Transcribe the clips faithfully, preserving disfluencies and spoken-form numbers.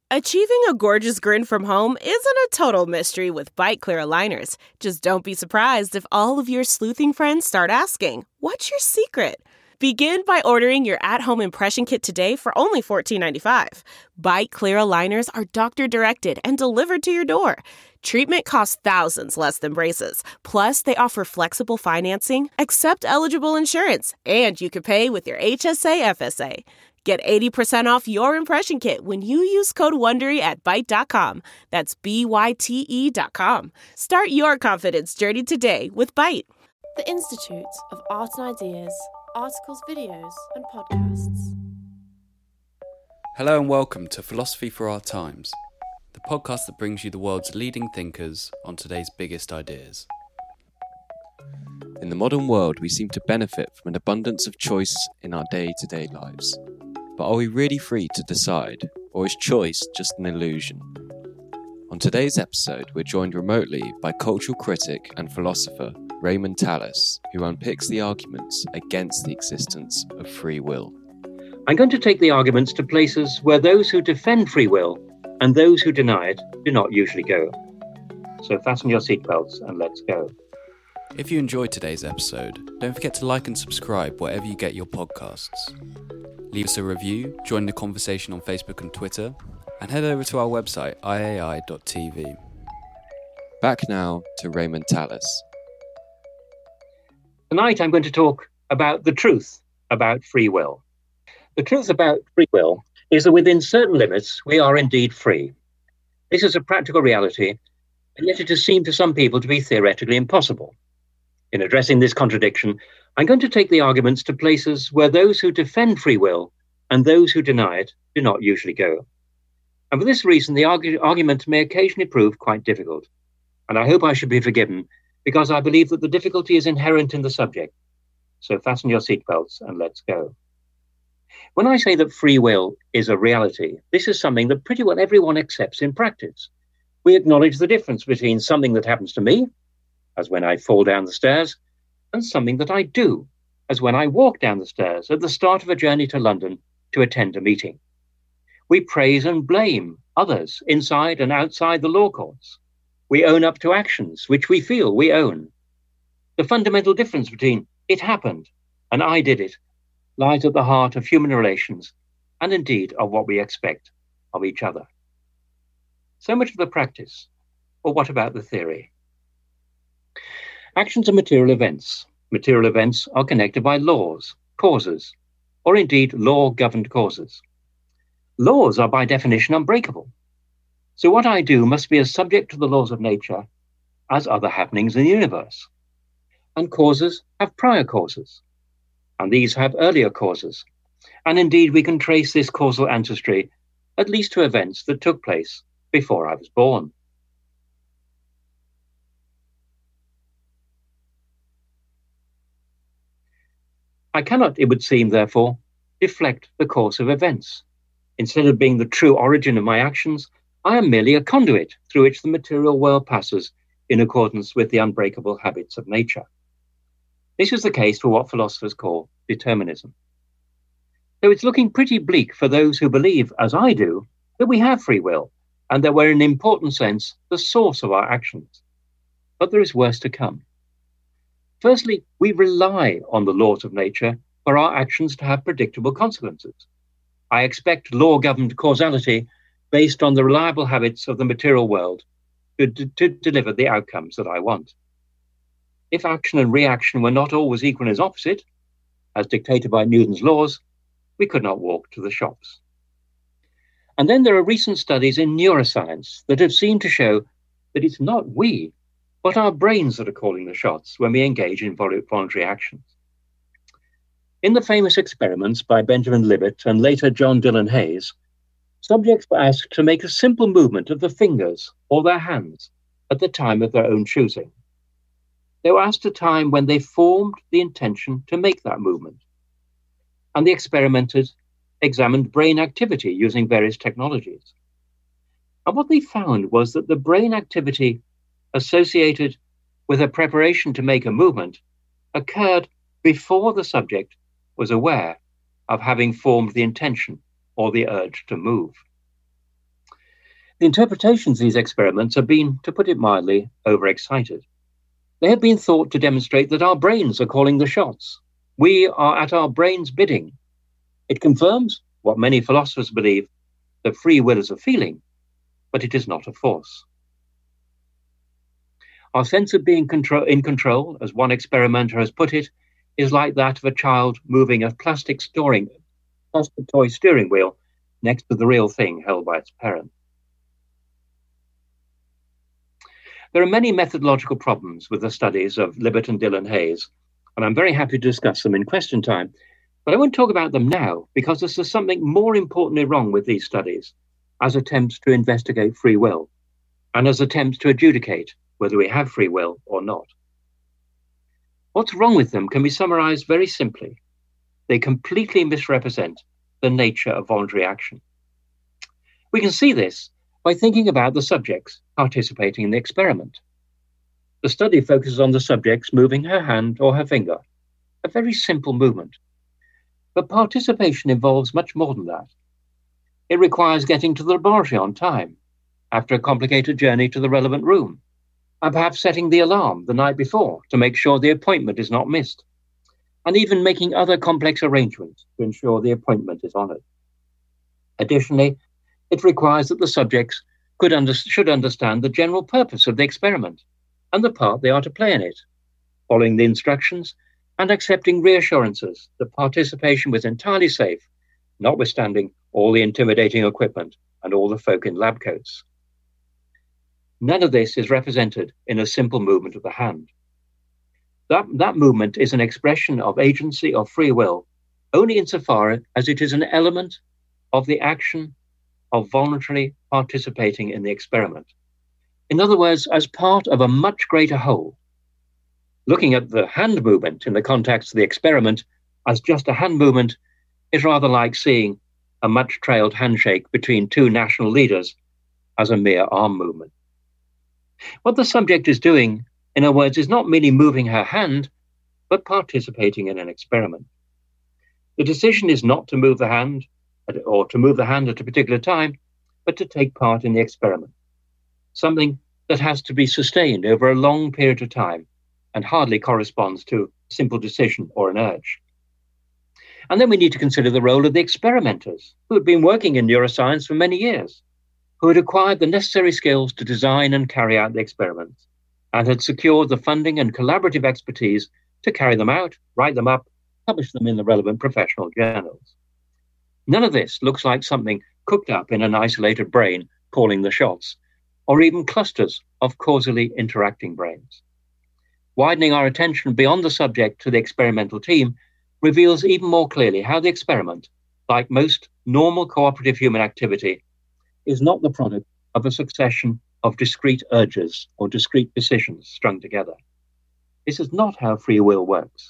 Achieving a gorgeous grin from home isn't a total mystery with Byte Clear aligners. Just don't be surprised if all of your sleuthing friends start asking, "What's your secret?" Begin by ordering your at-home impression kit today for only fourteen ninety-five. Byte Clear aligners are doctor-directed and delivered to your door. Treatment costs thousands less than braces. Plus, they offer flexible financing, accept eligible insurance, and you can pay with your H S A F S A. Get eighty percent off your impression kit when you use code WONDERY at byte dot com. That's B Y T E dot com. Start your confidence journey today with Byte. The Institute of Art and Ideas. Articles, videos, and podcasts. Hello and welcome to Philosophy for Our Times, the podcast that brings you the world's leading thinkers on today's biggest ideas. In the modern world, we seem to benefit from an abundance of choice in our day-to-day lives. But are we really free to decide, or is choice just an illusion? On today's episode, we're joined remotely by cultural critic and philosopher Raymond Tallis, who unpicks the arguments against the existence of free will. I'm going to take the arguments to places where those who defend free will and those who deny it do not usually go. So fasten your seatbelts and let's go. If you enjoyed today's episode, don't forget to like and subscribe wherever you get your podcasts. Leave us a review, join the conversation on Facebook and Twitter, and head over to our website, I A I dot T V. Back now to Raymond Tallis. Tonight I'm going to talk about the truth about free will. The truth about free will is that within certain limits we are indeed free. This is a practical reality, and yet it has seemed to some people to be theoretically impossible. In addressing this contradiction, I'm going to take the arguments to places where those who defend free will and those who deny it do not usually go. And for this reason, the argu- argument may occasionally prove quite difficult. And I hope I should be forgiven, because I believe that the difficulty is inherent in the subject. So fasten your seatbelts and let's go. When I say that free will is a reality, this is something that pretty well everyone accepts in practice. We acknowledge the difference between something that happens to me, as when I fall down the stairs, and something that I do, as when I walk down the stairs at the start of a journey to London to attend a meeting. We praise and blame others inside and outside the law courts. We own up to actions which we feel we own. The fundamental difference between it happened and I did it lies at the heart of human relations and indeed of what we expect of each other. So much for the practice, or what about the theory? Actions are material events. Material events are connected by laws, causes, or indeed law-governed causes. Laws are by definition unbreakable. So what I do must be as subject to the laws of nature as other happenings in the universe. And causes have prior causes, and these have earlier causes. And indeed, we can trace this causal ancestry at least to events that took place before I was born. I cannot, it would seem, therefore, deflect the course of events. Instead of being the true origin of my actions, I am merely a conduit through which the material world passes in accordance with the unbreakable habits of nature. This is the case for what philosophers call determinism. So it's looking pretty bleak for those who believe, as I do, that we have free will and that we're in an important sense the source of our actions. But there is worse to come. Firstly, we rely on the laws of nature for our actions to have predictable consequences. I expect law-governed causality based on the reliable habits of the material world to, to, to deliver the outcomes that I want. If action and reaction were not always equal as opposite, as dictated by Newton's laws, we could not walk to the shops. And then there are recent studies in neuroscience that have seemed to show that it's not we, but our brains that are calling the shots when we engage in voluntary actions. In the famous experiments by Benjamin Libet and later John Dillon Hayes, subjects were asked to make a simple movement of the fingers or their hands at the time of their own choosing. They were asked a time when they formed the intention to make that movement. And the experimenters examined brain activity using various technologies. And what they found was that the brain activity associated with a preparation to make a movement occurred before the subject was aware of having formed the intention or the urge to move. The interpretations of these experiments have been, to put it mildly, overexcited. They have been thought to demonstrate that our brains are calling the shots. We are at our brain's bidding. It confirms what many philosophers believe, that free will is a feeling, but it is not a force. Our sense of being control, in control, as one experimenter has put it, is like that of a child moving a plastic, storing, plastic toy steering wheel next to the real thing held by its parent. There are many methodological problems with the studies of Libet and Dillon Hayes, and I'm very happy to discuss them in question time. But I won't talk about them now because there's something more importantly wrong with these studies as attempts to investigate free will and as attempts to adjudicate whether we have free will or not. What's wrong with them can be summarized very simply. They completely misrepresent the nature of voluntary action. We can see this by thinking about the subjects participating in the experiment. The study focuses on the subjects moving her hand or her finger, a very simple movement. But participation involves much more than that. It requires getting to the laboratory on time, after a complicated journey to the relevant room, and perhaps setting the alarm the night before to make sure the appointment is not missed, and even making other complex arrangements to ensure the appointment is honored. Additionally, it requires that the subjects could under, should understand the general purpose of the experiment and the part they are to play in it, following the instructions and accepting reassurances that participation was entirely safe, notwithstanding all the intimidating equipment and all the folk in lab coats. None of this is represented in a simple movement of the hand. That, that movement is an expression of agency or free will only insofar as it is an element of the action of voluntarily participating in the experiment. In other words, as part of a much greater whole. Looking at the hand movement in the context of the experiment as just a hand movement is rather like seeing a much-trailed handshake between two national leaders as a mere arm movement. What the subject is doing, in other words, is not merely moving her hand, but participating in an experiment. The decision is not to move the hand, or to move the hand at a particular time, but to take part in the experiment, something that has to be sustained over a long period of time and hardly corresponds to a simple decision or an urge. And then we need to consider the role of the experimenters who had been working in neuroscience for many years, who had acquired the necessary skills to design and carry out the experiments, and had secured the funding and collaborative expertise to carry them out, write them up, publish them in the relevant professional journals. None of this looks like something cooked up in an isolated brain calling the shots, or even clusters of causally interacting brains. Widening our attention beyond the subject to the experimental team reveals even more clearly how the experiment, like most normal cooperative human activity, is not the product of a succession of discrete urges or discrete decisions strung together. This is not how free will works.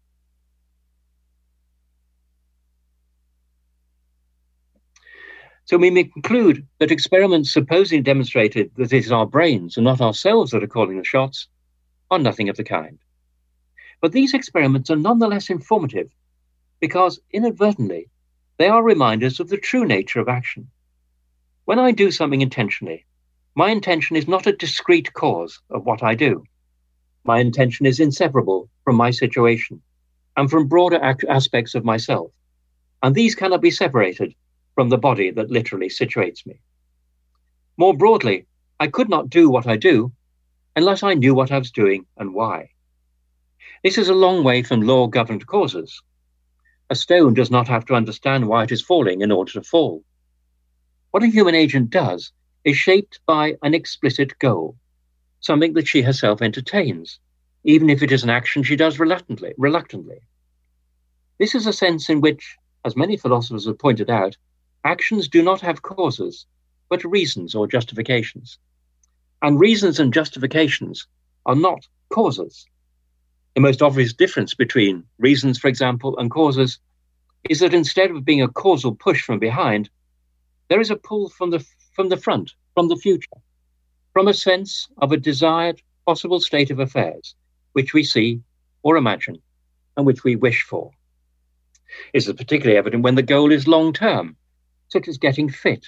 So we may conclude that experiments supposedly demonstrated that it is our brains and not ourselves that are calling the shots are nothing of the kind. But these experiments are nonetheless informative because inadvertently they are reminders of the true nature of action. When I do something intentionally, my intention is not a discrete cause of what I do. My intention is inseparable from my situation and from broader ac- aspects of myself, and these cannot be separated from the body that literally situates me. More broadly, I could not do what I do unless I knew what I was doing and why. This is a long way from law-governed causes. A stone does not have to understand why it is falling in order to fall. What a human agent does is shaped by an explicit goal, something that she herself entertains, even if it is an action she does reluctantly. reluctantly. This is a sense in which, as many philosophers have pointed out, actions do not have causes, but reasons or justifications. And reasons and justifications are not causes. The most obvious difference between reasons, for example, and causes is that instead of being a causal push from behind, there is a pull from the, from the front, from the future, from a sense of a desired possible state of affairs, which we see or imagine and which we wish for. This is particularly evident when the goal is long-term, such as getting fit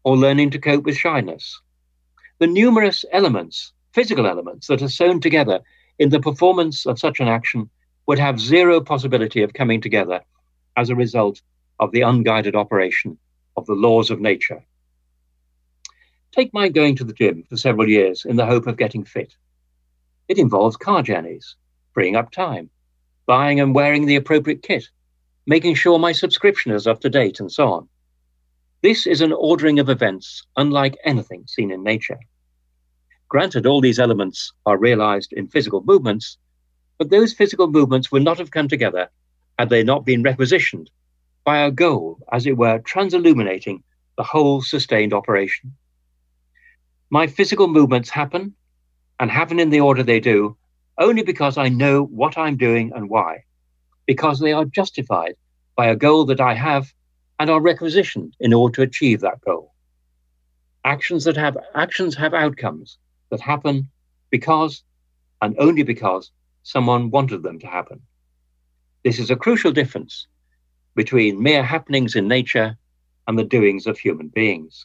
or learning to cope with shyness. The numerous elements, physical elements, that are sewn together in the performance of such an action would have zero possibility of coming together as a result of the unguided operation of the laws of nature. Take my going to the gym for several years in the hope of getting fit. It involves car journeys, freeing up time, buying and wearing the appropriate kit, making sure my subscription is up to date, and so on. This is an ordering of events unlike anything seen in nature. Granted, all these elements are realized in physical movements, but those physical movements would not have come together had they not been requisitioned by a goal, as it were, transilluminating the whole sustained operation. My physical movements happen, and happen in the order they do, only because I know what I'm doing and why, because they are justified by a goal that I have and are requisitioned in order to achieve that goal. Actions that have actions have outcomes that happen because and only because someone wanted them to happen. This is a crucial difference between mere happenings in nature and the doings of human beings.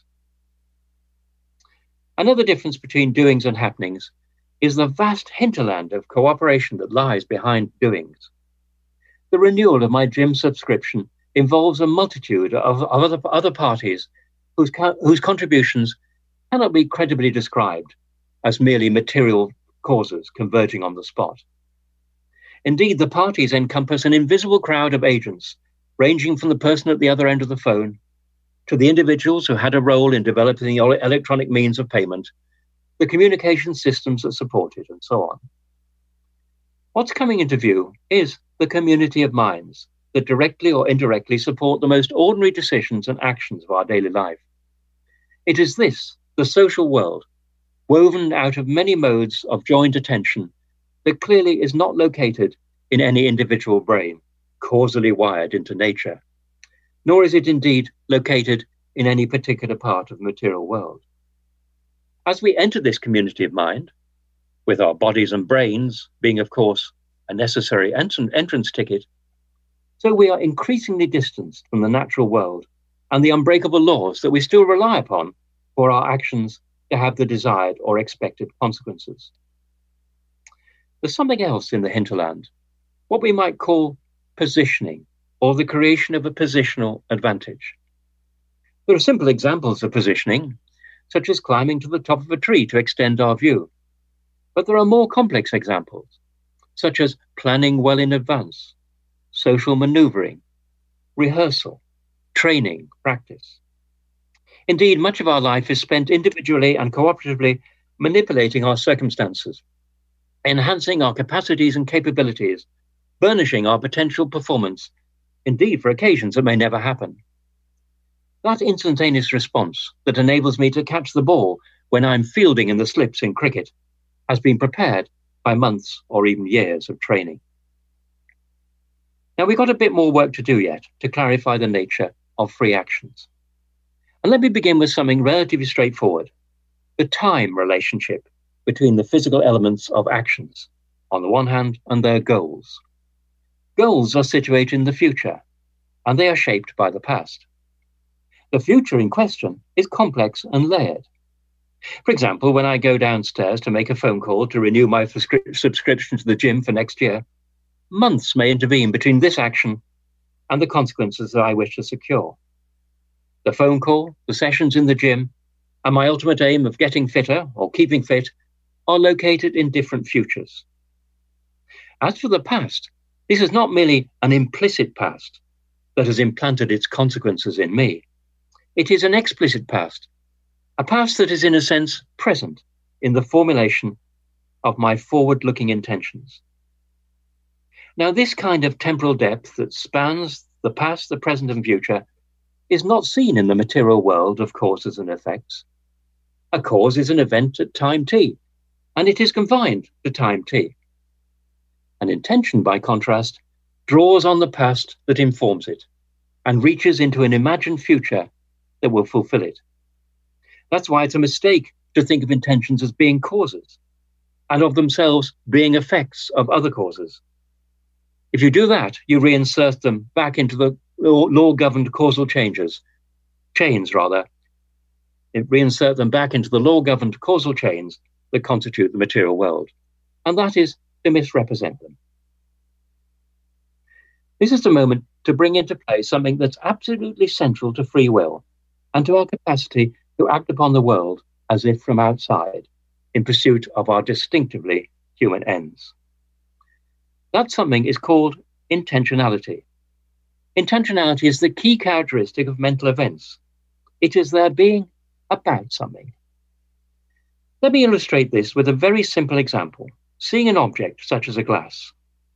Another difference between doings and happenings is the vast hinterland of cooperation that lies behind doings. The renewal of my gym subscription involves a multitude of, of other, other parties whose, whose contributions cannot be credibly described as merely material causes converging on the spot. Indeed, the parties encompass an invisible crowd of agents, ranging from the person at the other end of the phone to the individuals who had a role in developing the electronic means of payment, the communication systems that support it, and so on. What's coming into view is the community of minds that directly or indirectly support the most ordinary decisions and actions of our daily life. It is this, the social world, woven out of many modes of joint attention, that clearly is not located in any individual brain, causally wired into nature, nor is it indeed located in any particular part of the material world. As we enter this community of mind, with our bodies and brains being, of course, a necessary entr- entrance ticket, so we are increasingly distanced from the natural world and the unbreakable laws that we still rely upon for our actions to have the desired or expected consequences. There's something else in the hinterland, what we might call positioning, or the creation of a positional advantage. There are simple examples of positioning, such as climbing to the top of a tree to extend our view. But there are more complex examples, such as planning well in advance, social maneuvering, rehearsal, training, practice. Indeed, much of our life is spent individually and cooperatively manipulating our circumstances, enhancing our capacities and capabilities, burnishing our potential performance, indeed for occasions that may never happen. That instantaneous response that enables me to catch the ball when I'm fielding in the slips in cricket has been prepared by months or even years of training. Now, we've got a bit more work to do yet to clarify the nature of free actions. And let me begin with something relatively straightforward, the time relationship between the physical elements of actions, on the one hand, and their goals. Goals are situated in the future, and they are shaped by the past. The future in question is complex and layered. For example, when I go downstairs to make a phone call to renew my subscription to the gym for next year, months may intervene between this action and the consequences that I wish to secure. The phone call, the sessions in the gym, and my ultimate aim of getting fitter or keeping fit are located in different futures. As for the past, this is not merely an implicit past that has implanted its consequences in me. It is an explicit past, a past that is in a sense present in the formulation of my forward-looking intentions. Now, this kind of temporal depth that spans the past, the present, and future is not seen in the material world of causes and effects. A cause is an event at time t, and it is confined to time t. An intention, by contrast, draws on the past that informs it and reaches into an imagined future that will fulfill it. That's why it's a mistake to think of intentions as being causes and of themselves being effects of other causes. If you do that, you reinsert them back into the law-governed causal changes, chains rather, It reinsert them back into the law-governed causal chains that constitute the material world, and that is to misrepresent them. This is the moment to bring into play something that's absolutely central to free will and to our capacity to act upon the world as if from outside in pursuit of our distinctively human ends. That something is called intentionality. Intentionality is the key characteristic of mental events. It is their being about something. Let me illustrate this with a very simple example, seeing an object such as a glass.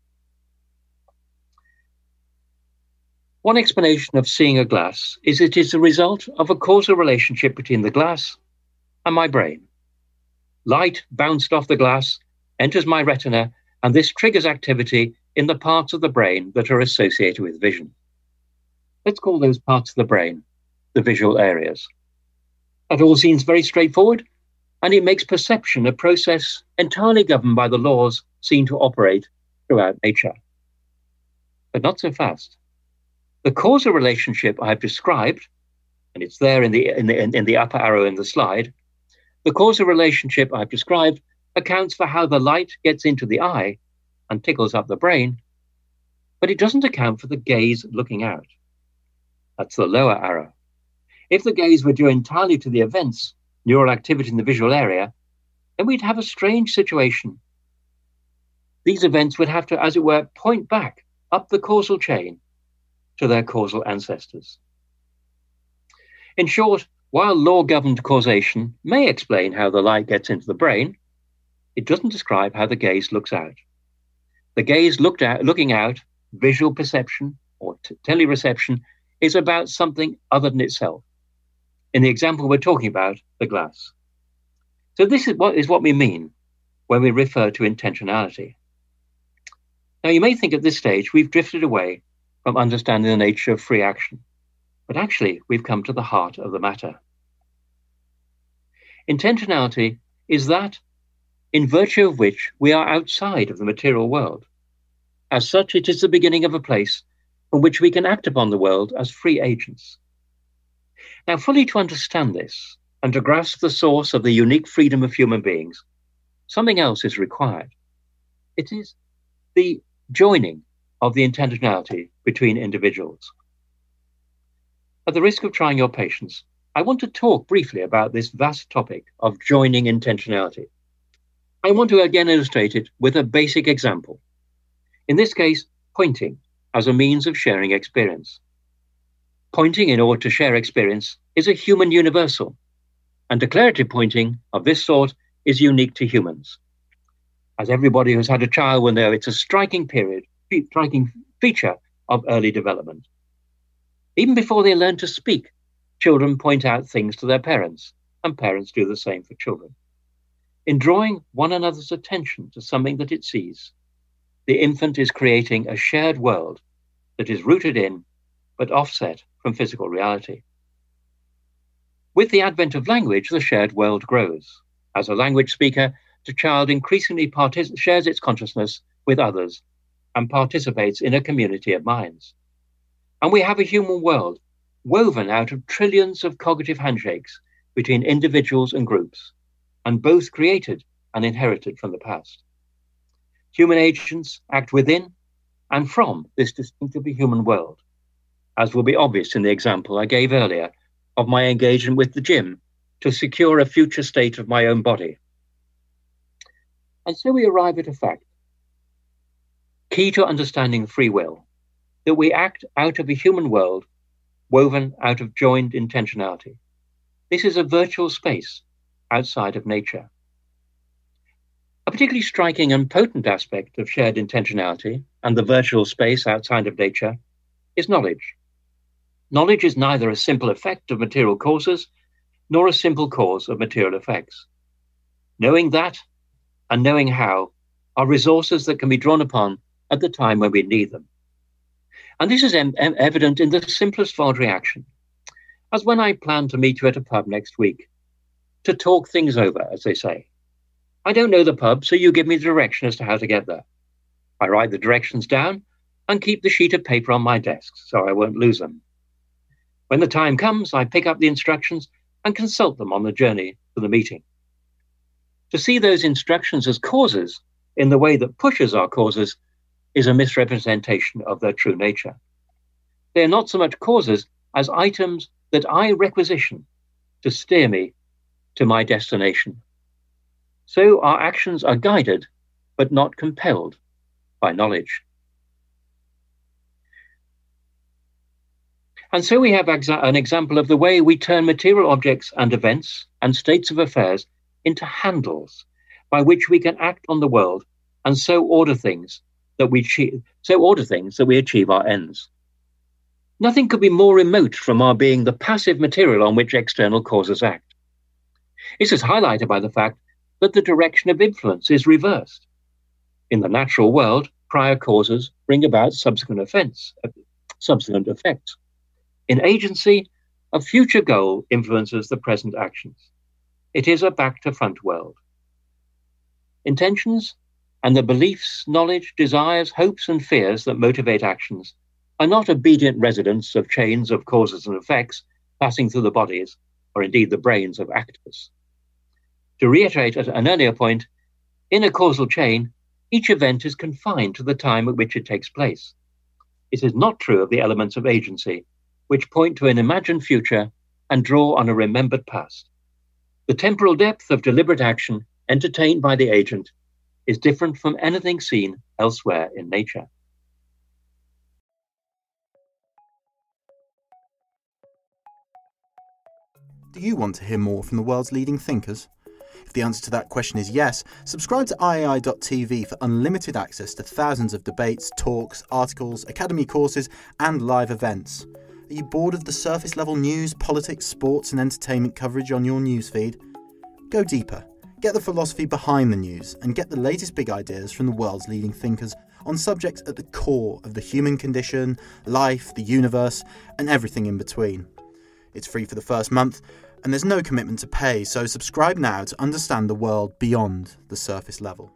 One explanation of seeing a glass is it is the result of a causal relationship between the glass and my brain. Light bounced off the glass, enters my retina, and this triggers activity in the parts of the brain that are associated with vision. Let's call those parts of the brain the visual areas. That all seems very straightforward, and it makes perception a process entirely governed by the laws seen to operate throughout nature. But not so fast. The causal relationship I've described, and it's there in the, in the, in the upper arrow in the slide, the causal relationship I've described accounts for how the light gets into the eye and tickles up the brain, but it doesn't account for the gaze looking out. That's the lower arrow. If the gaze were due entirely to the events, neural activity in the visual area, then we'd have a strange situation. These events would have to, as it were, point back up the causal chain to their causal ancestors. In short, while law-governed causation may explain how the light gets into the brain, it doesn't describe how the gaze looks out. The gaze looked out, looking out, visual perception or t- telereception, is about something other than itself. In the example we're talking about, the glass. So this is what is what we mean when we refer to intentionality. Now, you may think at this stage we've drifted away from understanding the nature of free action, but actually we've come to the heart of the matter. Intentionality is that in virtue of which we are outside of the material world. As such, it is the beginning of a place from which we can act upon the world as free agents. Now, fully to understand this and to grasp the source of the unique freedom of human beings, something else is required. It is the joining of the intentionality between individuals. At the risk of trying your patience, I want to talk briefly about this vast topic of joining intentionality. I want to again illustrate it with a basic example. In this case, pointing as a means of sharing experience. Pointing in order to share experience is a human universal, and declarative pointing of this sort is unique to humans. As everybody who's had a child will know, it's a striking period, striking feature of early development. Even before they learn to speak, children point out things to their parents, and parents do the same for children. In drawing one another's attention to something that it sees, the infant is creating a shared world that is rooted in, but offset from physical reality. With the advent of language, the shared world grows. As a language speaker, the child increasingly partic- shares its consciousness with others and participates in a community of minds. And we have a human world woven out of trillions of cognitive handshakes between individuals and groups, and both created and inherited from the past. Human agents act within and from this distinctively human world, as will be obvious in the example I gave earlier of my engagement with the gym to secure a future state of my own body. And so we arrive at a fact, key to understanding free will, that we act out of a human world woven out of joined intentionality. This is a virtual space outside of nature. A particularly striking and potent aspect of shared intentionality and the virtual space outside of nature is knowledge. Knowledge is neither a simple effect of material causes nor a simple cause of material effects. Knowing that and knowing how are resources that can be drawn upon at the time when we need them. And this is em- em- evident in the simplest voluntary action, as when I plan to meet you at a pub next week, to talk things over, as they say. I don't know the pub, so you give me the direction as to how to get there. I write the directions down and keep the sheet of paper on my desk so I won't lose them. When the time comes, I pick up the instructions and consult them on the journey to the meeting. To see those instructions as causes in the way that pushes our causes is a misrepresentation of their true nature. They are not so much causes as items that I requisition to steer me to my destination. So our actions are guided, but not compelled by knowledge. And so we have exa- an example of the way we turn material objects and events and states of affairs into handles by which we can act on the world and so order things that we achieve, so order things that we achieve our ends. Nothing could be more remote from our being the passive material on which external causes act. This is highlighted by the fact that the direction of influence is reversed. In the natural world, prior causes bring about subsequent events, subsequent effects. In agency, a future goal influences the present actions. It is a back-to-front world. Intentions and the beliefs, knowledge, desires, hopes, and fears that motivate actions are not obedient residents of chains of causes and effects passing through the bodies, or indeed the brains of actors. To reiterate at an earlier point, in a causal chain, each event is confined to the time at which it takes place. It is not true of the elements of agency, which point to an imagined future and draw on a remembered past. The temporal depth of deliberate action entertained by the agent is different from anything seen elsewhere in nature. Do you want to hear more from the world's leading thinkers? If the answer to that question is yes, subscribe to I A I dot T V for unlimited access to thousands of debates, talks, articles, academy courses, and live events. Are you bored of the surface level news, politics, sports, and entertainment coverage on your newsfeed? Go deeper. Get the philosophy behind the news and get the latest big ideas from the world's leading thinkers on subjects at the core of the human condition, life, the universe, and everything in between. It's free for the first month, and there's no commitment to pay, so subscribe now to understand the world beyond the surface level.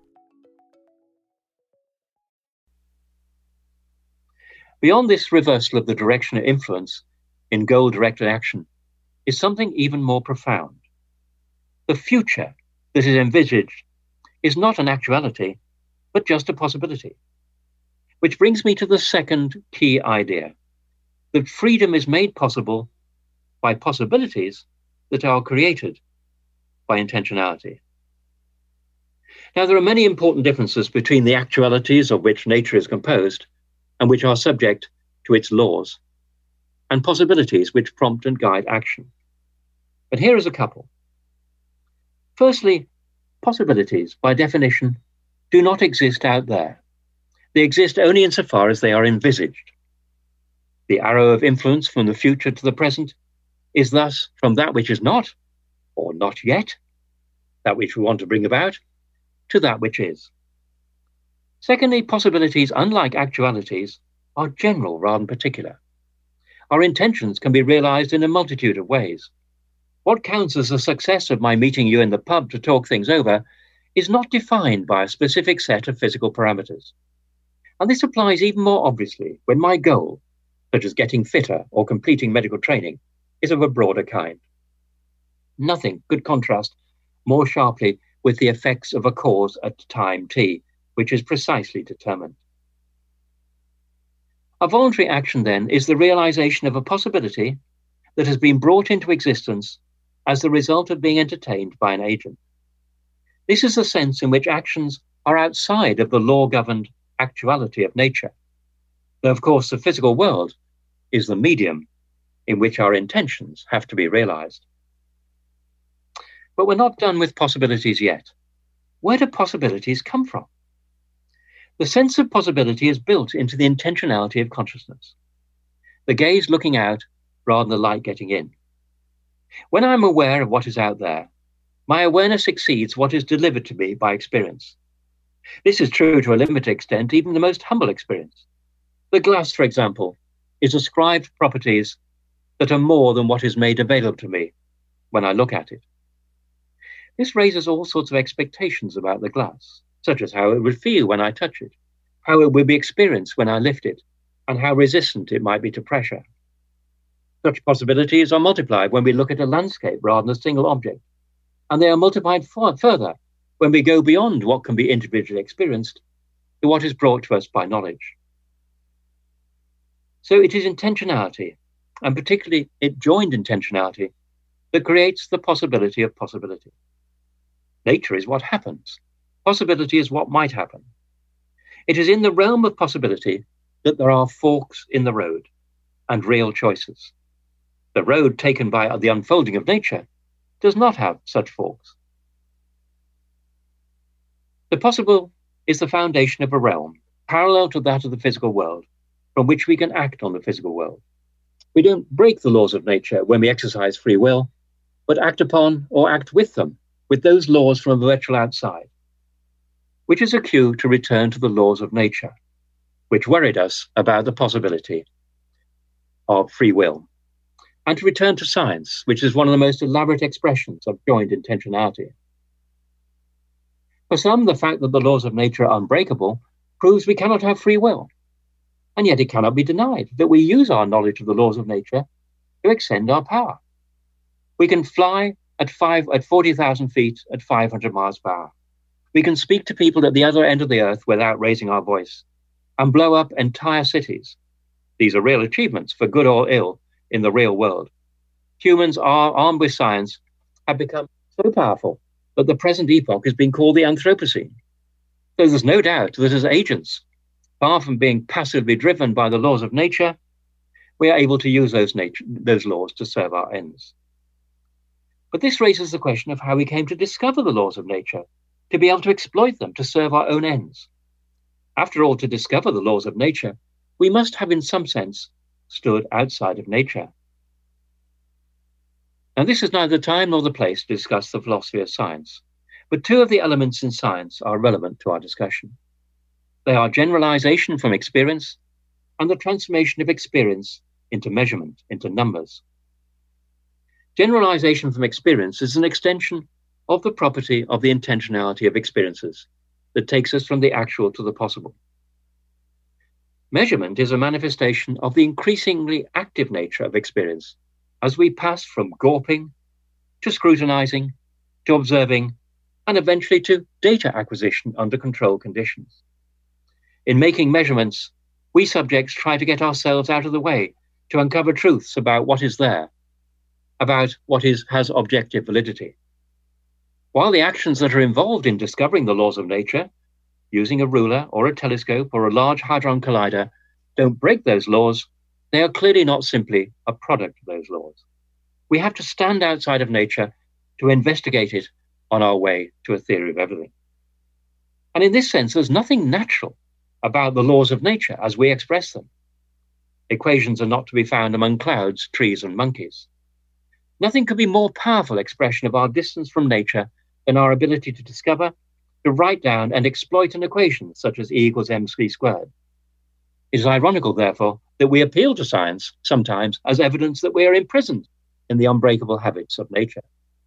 Beyond this reversal of the direction of influence in goal-directed action is something even more profound. The future that is envisaged is not an actuality, but just a possibility. Which brings me to the second key idea, that freedom is made possible by possibilities that are created by intentionality. Now, there are many important differences between the actualities of which nature is composed and which are subject to its laws, and possibilities which prompt and guide action. But here is a couple. Firstly, possibilities, by definition, do not exist out there. They exist only insofar as they are envisaged. The arrow of influence from the future to the present is thus from that which is not, or not yet, that which we want to bring about, to that which is. Secondly, possibilities, unlike actualities, are general rather than particular. Our intentions can be realized in a multitude of ways. What counts as the success of my meeting you in the pub to talk things over is not defined by a specific set of physical parameters. And this applies even more obviously when my goal, such as getting fitter or completing medical training, is of a broader kind. Nothing could contrast more sharply with the effects of a cause at time t, which is precisely determined. A voluntary action, then, is the realization of a possibility that has been brought into existence as the result of being entertained by an agent. This is the sense in which actions are outside of the law-governed actuality of nature, though, of course, the physical world is the medium in which our intentions have to be realized. But we're not done with possibilities yet. Where do possibilities come from? The sense of possibility is built into the intentionality of consciousness, the gaze looking out rather than the light getting in. When I'm aware of what is out there, my awareness exceeds what is delivered to me by experience. This is true to a limited extent, even the most humble experience. The glass, for example, is ascribed properties that are more than what is made available to me when I look at it. This raises all sorts of expectations about the glass, such as how it would feel when I touch it, how it would be experienced when I lift it, and how resistant it might be to pressure. Such possibilities are multiplied when we look at a landscape rather than a single object, and they are multiplied far further when we go beyond what can be individually experienced to what is brought to us by knowledge. So it is intentionality, and particularly it joined intentionality, that creates the possibility of possibility. Nature is what happens. Possibility is what might happen. It is in the realm of possibility that there are forks in the road and real choices. The road taken by the unfolding of nature does not have such forks. The possible is the foundation of a realm, parallel to that of the physical world, from which we can act on the physical world. We don't break the laws of nature when we exercise free will, but act upon or act with them, with those laws from a virtual outside, which is a cue to return to the laws of nature, which worried us about the possibility of free will, and to return to science, which is one of the most elaborate expressions of joined intentionality. For some, the fact that the laws of nature are unbreakable proves we cannot have free will, and yet it cannot be denied that we use our knowledge of the laws of nature to extend our power. We can fly at five at forty thousand feet at five hundred miles per hour. We can speak to people at the other end of the earth without raising our voice and blow up entire cities. These are real achievements, for good or ill, in the real world. Humans are, armed with science, have become so powerful that the present epoch has been called the Anthropocene. So there's no doubt that as agents, far from being passively driven by the laws of nature, we are able to use those, nature, those laws to serve our ends. But this raises the question of how we came to discover the laws of nature, to be able to exploit them to serve our own ends. After all, to discover the laws of nature, we must have, in some sense, stood outside of nature. Now, this is neither the time nor the place to discuss the philosophy of science, but two of the elements in science are relevant to our discussion. They are generalization from experience and the transformation of experience into measurement, into numbers. Generalization from experience is an extension of the property of the intentionality of experiences that takes us from the actual to the possible. Measurement is a manifestation of the increasingly active nature of experience as we pass from gawping to scrutinizing to observing and eventually to data acquisition under controlled conditions. In making measurements, we subjects try to get ourselves out of the way to uncover truths about what is there, about what is has objective validity. While the actions that are involved in discovering the laws of nature, using a ruler or a telescope or a large hadron collider, don't break those laws, they are clearly not simply a product of those laws. We have to stand outside of nature to investigate it on our way to a theory of everything. And in this sense, there's nothing natural about the laws of nature as we express them. Equations are not to be found among clouds, trees, and monkeys. Nothing could be more powerful expression of our distance from nature than our ability to discover, to write down and exploit an equation such as E equals mc squared. It is ironical, therefore, that we appeal to science sometimes as evidence that we are imprisoned in the unbreakable habits of nature.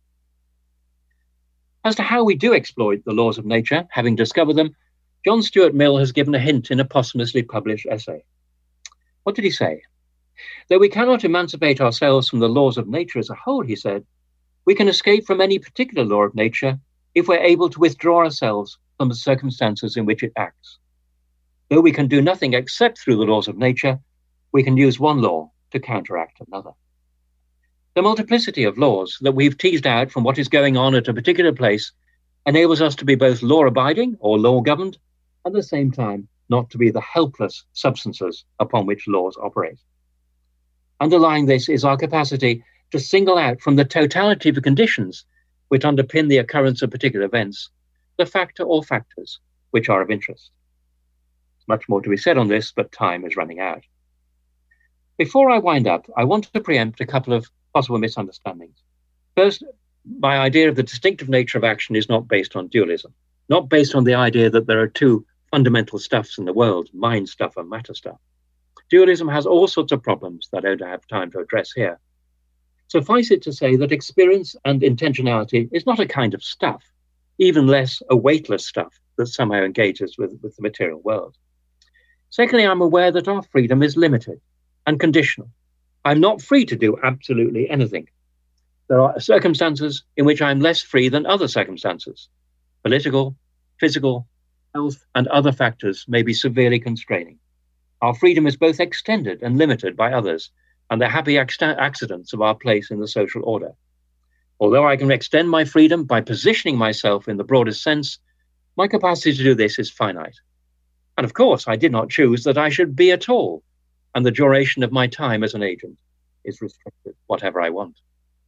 As to how we do exploit the laws of nature, having discovered them, John Stuart Mill has given a hint in a posthumously published essay. What did he say? Though we cannot emancipate ourselves from the laws of nature as a whole, he said, we can escape from any particular law of nature if we're able to withdraw ourselves from the circumstances in which it acts. Though we can do nothing except through the laws of nature, we can use one law to counteract another. The multiplicity of laws that we've teased out from what is going on at a particular place enables us to be both law-abiding or law-governed, at the same time not to be the helpless substances upon which laws operate. Underlying this is our capacity to single out from the totality of the conditions which underpin the occurrence of particular events, the factor or factors which are of interest. There's much more to be said on this, but time is running out. Before I wind up, I want to preempt a couple of possible misunderstandings. First, my idea of the distinctive nature of action is not based on dualism, not based on the idea that there are two fundamental stuffs in the world, mind stuff and matter stuff. Dualism has all sorts of problems that I don't have time to address here. Suffice it to say that experience and intentionality is not a kind of stuff, even less a weightless stuff that somehow engages with, with the material world. Secondly, I'm aware that our freedom is limited and conditional, I'm not free to do absolutely anything. There are circumstances in which I'm less free than other circumstances. Political, physical, health, and other factors may be severely constraining. Our freedom is both extended and limited by others and the happy accidents of our place in the social order. Although I can extend my freedom by positioning myself in the broadest sense, my capacity to do this is finite. And of course, I did not choose that I should be at all, and the duration of my time as an agent is restricted, whatever I want.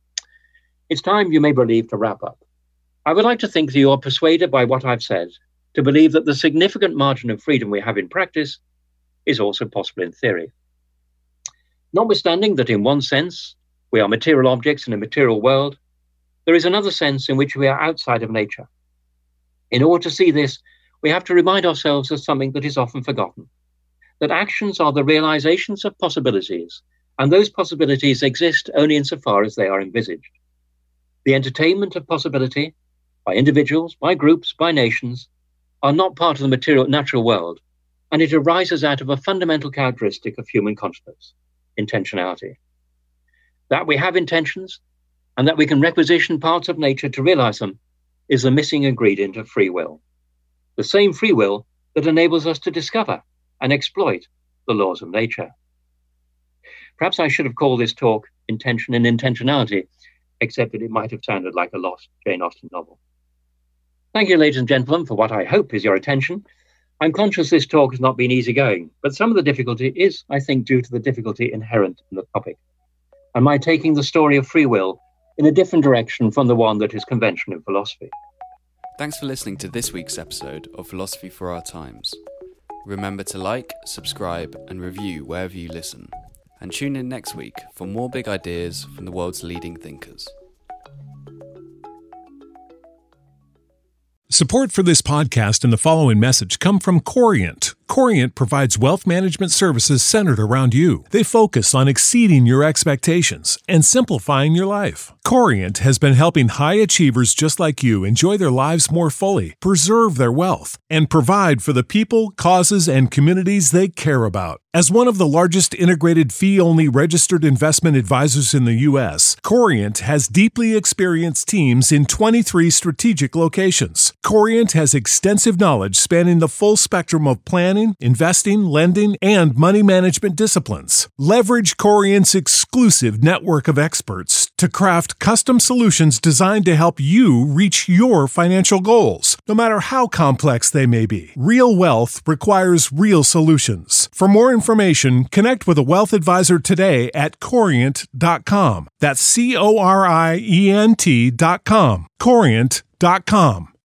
It's time, you may believe, to wrap up. I would like to think that you are persuaded by what I've said to believe that the significant margin of freedom we have in practice is also possible in theory. Notwithstanding that in one sense we are material objects in a material world, there is another sense in which we are outside of nature. In order to see this, we have to remind ourselves of something that is often forgotten, that actions are the realizations of possibilities, and those possibilities exist only insofar as they are envisaged. The entertainment of possibility, by individuals, by groups, by nations, are not part of the material natural world, and it arises out of a fundamental characteristic of human consciousness, intentionality. That we have intentions, and that we can requisition parts of nature to realize them, is the missing ingredient of free will. The same free will that enables us to discover and exploit the laws of nature. Perhaps I should have called this talk Intention and Intentionality, except that it might have sounded like a lost Jane Austen novel. Thank you, ladies and gentlemen, for what I hope is your attention. I'm conscious this talk has not been easygoing, but some of the difficulty is, I think, due to the difficulty inherent in the topic, and my taking the story of free will in a different direction from the one that is conventional in philosophy. Thanks for listening to this week's episode of Philosophy for Our Times. Remember to like, subscribe, and review wherever you listen. And tune in next week for more big ideas from the world's leading thinkers. Support for this podcast and the following message come from Corient. Corient provides wealth management services centered around you. They focus on exceeding your expectations and simplifying your life. Corient has been helping high achievers just like you enjoy their lives more fully, preserve their wealth, and provide for the people, causes, and communities they care about. As one of the largest integrated fee-only registered investment advisors in the U S, Corient has deeply experienced teams in twenty-three strategic locations. Corient has extensive knowledge spanning the full spectrum of planning, investing, lending, and money management disciplines. Leverage Corient's exclusive network of experts to craft custom solutions designed to help you reach your financial goals, no matter how complex they may be. Real wealth requires real solutions. For more information, connect with a wealth advisor today at corient dot com. That's C O R I E N T dot com. corient dot com.